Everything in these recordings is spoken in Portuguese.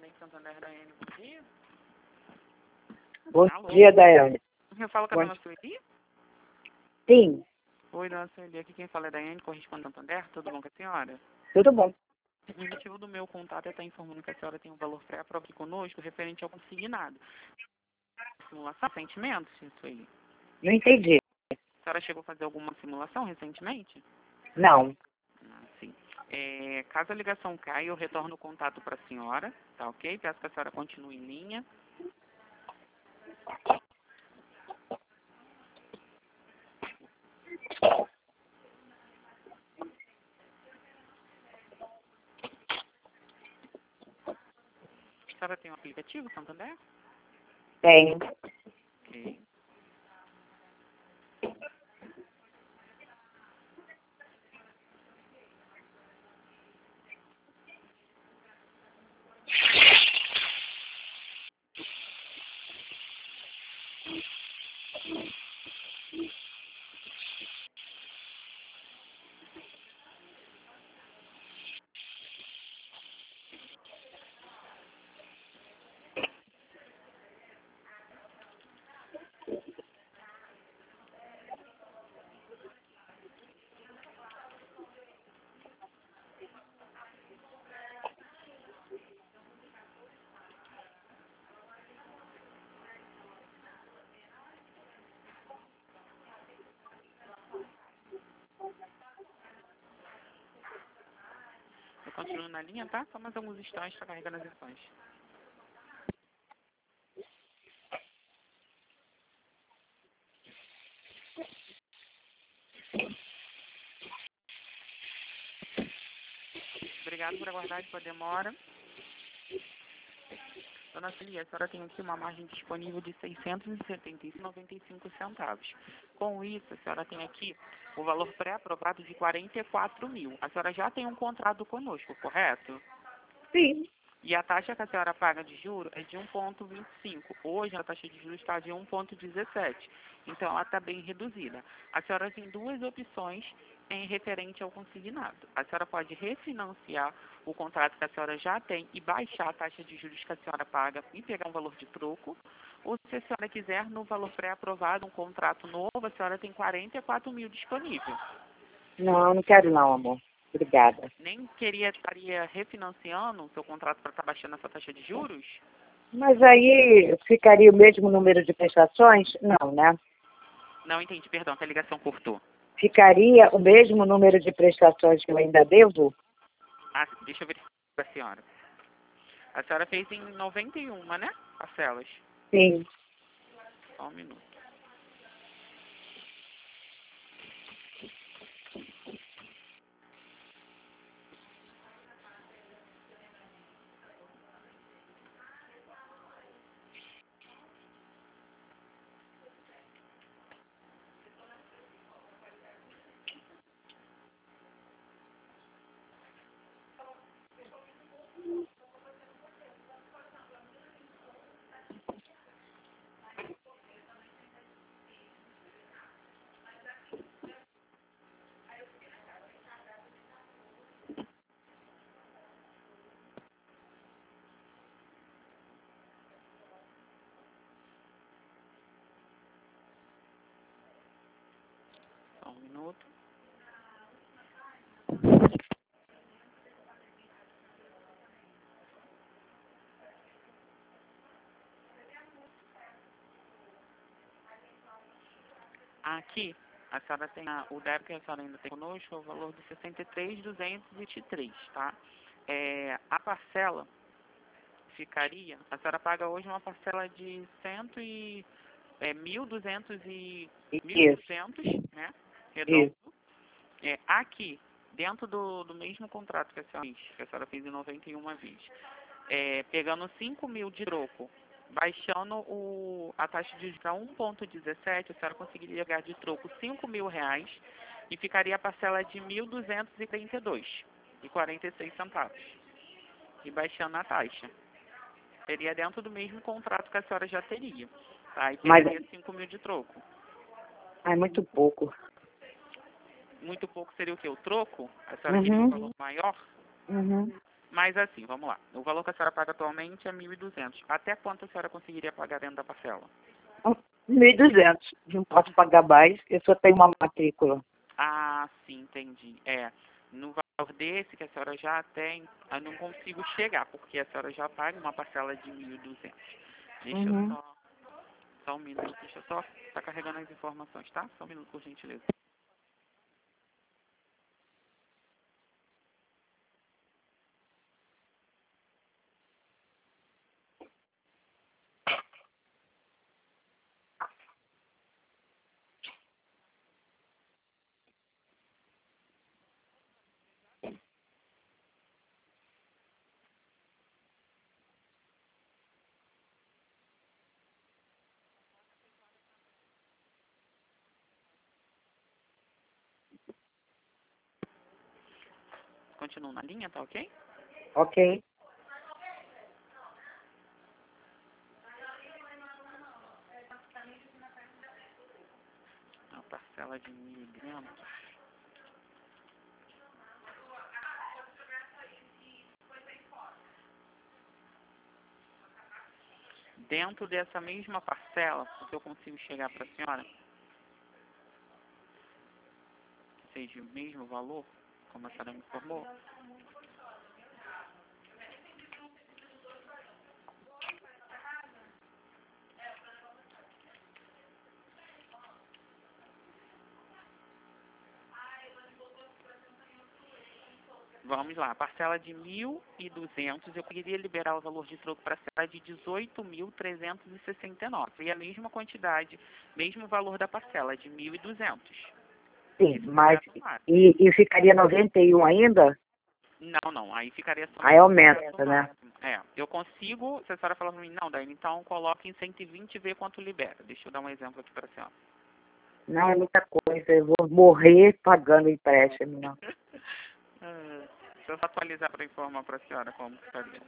Banco Santander, Daiane, bom dia. Bom Alô? dia, Daiane. Eu falo com a dona Sueli? Sim, Oi, dona Sueli, aqui quem fala é Daiane, correspondente Santander, tudo bom com a senhora? tudo bom. O motivo do meu contato é estar informando que a senhora tem um valor pré-aprovado aqui conosco referente ao consignado. Simulação, sentimentos, Sueli? Não entendi. A senhora chegou a fazer alguma simulação recentemente? Não. Sim. Caso a ligação caia, eu retorno o contato para a senhora, tá ok? Peço que a senhora continue em linha. A senhora tem um aplicativo, Santander? Tenho. Ok. Eu continuo na linha, tá? Só mais alguns instantes para carregar as ações. Obrigado por aguardar com a demora. Dona Celia, a senhora tem aqui uma margem disponível de R$ 675,95. Com isso, a senhora tem aqui o valor pré-aprovado de 44 mil. A senhora já tem um contrato conosco, correto? Sim. E a taxa que a senhora paga de juros é de 1,25. Hoje a taxa de juros está de 1,17. Então ela está bem reduzida. A senhora tem duas opções em referente ao consignado. A senhora pode refinanciar o contrato que a senhora já tem e baixar a taxa de juros que a senhora paga e pegar um valor de troco. Ou se a senhora quiser, no valor pré-aprovado, um contrato novo, a senhora tem 44 mil disponível. Não quero não, amor. Obrigada. Nem estaria refinanciando o seu contrato para estar baixando essa taxa de juros? Mas aí ficaria o mesmo número de prestações? Não, né? Não entendi, perdão, que a ligação cortou. Ficaria o mesmo número de prestações que eu ainda devo? Deixa eu verificar para a senhora. A senhora fez em 91, né? Parcelas. Sim. Só um minuto. Só um minuto. Aqui, a senhora tem o débito que a senhora ainda tem conosco, é o valor de 63.223, tá? A parcela ficaria, a senhora paga hoje uma parcela de 1.200 e Isso. 1.200, né? Redondo. Isso. Aqui, dentro do mesmo contrato que a senhora fez em 91 vezes, pegando 5 mil de troco, baixando a taxa de juros para 1,17, a senhora conseguiria ganhar de troco R$ 5.000 e ficaria a parcela de 1.232,46. E baixando a taxa. Seria dentro do mesmo contrato que a senhora já teria. Tá? E Mas pegaria 5 mil de troco. é muito pouco. Muito pouco seria o quê? O troco? A senhora queria um valor maior? Uhum. Mas assim, vamos lá. O valor que a senhora paga atualmente é 1.200. Até quanto a senhora conseguiria pagar dentro da parcela? 1.200. Não posso pagar mais, eu só tenho uma matrícula. Ah, sim, entendi. No valor desse que a senhora já tem, eu não consigo chegar, porque a senhora já paga uma parcela de 1.200. Deixa eu Uhum. só um minuto, deixa eu só tá carregando as informações, tá? Só um minuto, por gentileza. Continuo na linha, tá ok? Ok. A parcela de 1.200. Dentro dessa mesma parcela, o que eu consigo chegar para a senhora, que seja o mesmo valor, como a senhora me informou, vamos lá, a parcela de 1.200, eu queria liberar o valor de troco para a senhora de 18.369. E a mesma quantidade, mesmo valor da parcela, de 1.200. Sim, Isso mas fica claro. e ficaria 91 ainda? Não, aí ficaria só Aí aumenta, no né? máximo. Eu consigo, se a senhora falar para mim, não, Daiane, então coloque em 120 e vê quanto libera. Deixa eu dar um exemplo aqui para a senhora. Não é muita coisa, eu vou morrer pagando empréstimo, não. Deixa eu só atualizar para informar para a senhora como ficaria.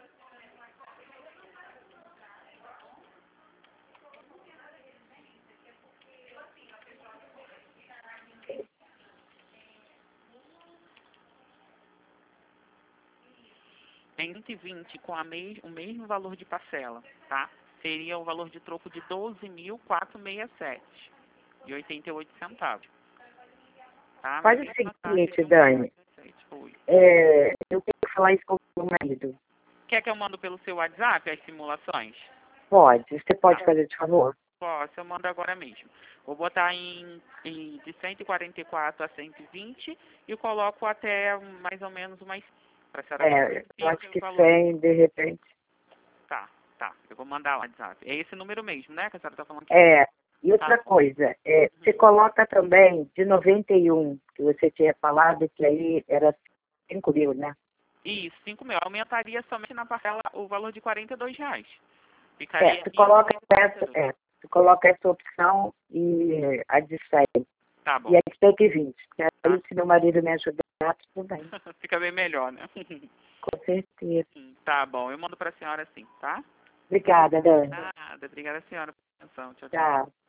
Em 120, com o mesmo valor de parcela, tá? Seria o valor de troco de 12.467 e 88 centavos. Tá? Na Faz o mesma taxa seguinte, de Dani, 1,17. Oi. eu tenho que falar isso com o meu marido. Quer que eu mando pelo seu WhatsApp as simulações? Pode, você Tá. pode fazer, por favor? Posso, eu mando agora mesmo. Vou botar de 144 a 120 e coloco até mais ou menos umas... Para a senhora ver Eu acho certinho o que valor. 100, de repente. Tá. Eu vou mandar o WhatsApp. É esse número mesmo, né? Que a senhora está falando aqui. E outra Tá. coisa, você coloca também de 91, que você tinha falado que aí era 5.000, né? Isso, 5.000. Aumentaria somente na parcela o valor de R$ 42. Ficaria Você coloca 1.242. você coloca essa opção e a de 100. Tá bom. E a de 120. Que Tá. aí, se meu marido me ajudar, tudo bem. Fica bem melhor, né? Com certeza. Tá bom. Eu mando para a senhora assim, tá? Obrigada, Dani. Nada. Obrigada, senhora, pela atenção. Tchau, tchau. Tchau.